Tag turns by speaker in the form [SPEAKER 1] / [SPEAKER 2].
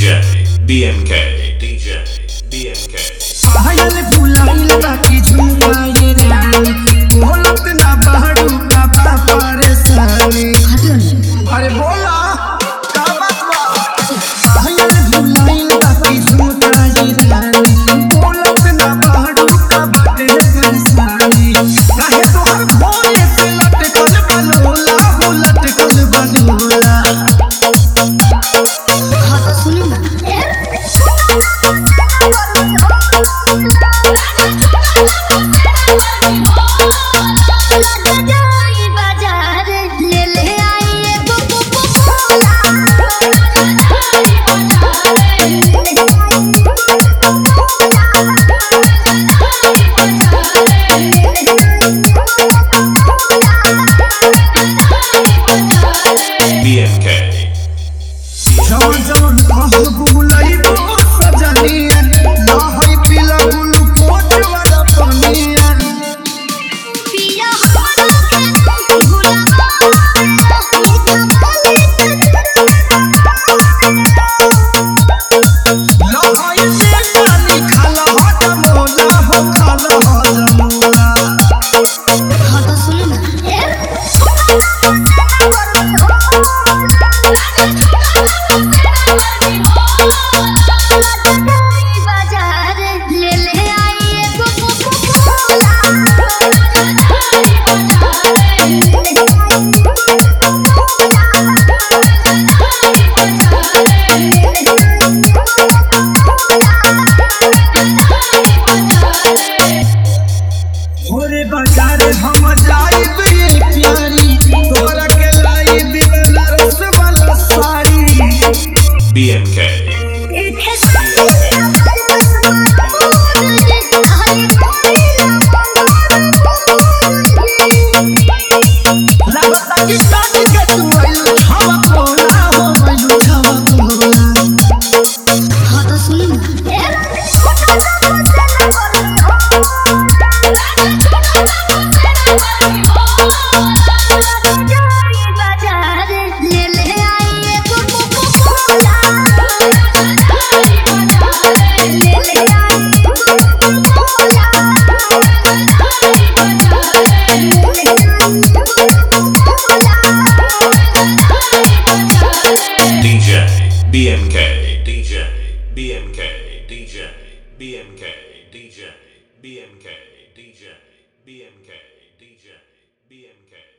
[SPEAKER 1] DJ BMK, DJ BMK.
[SPEAKER 2] पायल बुलाइल बाकी झुमकाए रानी बोलत ना बहड़ू का परेशानी अरे बोला का बात बा पायल बुलाइल बाकी झुमकाए रानी बोलत ना बहड़ू का परेशानी काहे तोहर भोरे से लटकल बलोला हो लटकल बलोला
[SPEAKER 3] हाँ तो सुनी ना
[SPEAKER 1] BMK.
[SPEAKER 2] जवन जवन कहब बुलाइबो सजनिया ना है पीला ग्लूकोज वाला पानिया
[SPEAKER 3] पिया हमरा के गुलाबा
[SPEAKER 2] ना है से पानी खाला हट मोला हो खाला हजमोला
[SPEAKER 3] हाँ तो सुनी ना बाजार ले ले आई
[SPEAKER 2] होरे बाजार हम जाइब ये प्यारी तोरा के लाइब बनारस वाला साड़ी
[SPEAKER 1] BMK.
[SPEAKER 2] लगता कि शादी के तू आइल हवा बोला हो मयूर हवा बोला
[SPEAKER 3] हाँ तो सुनी ना बाजार ले ले आई
[SPEAKER 1] DJ BMK, DJ BMK, DJ BMK, DJ BMK, DJ BMK, DJ BMK.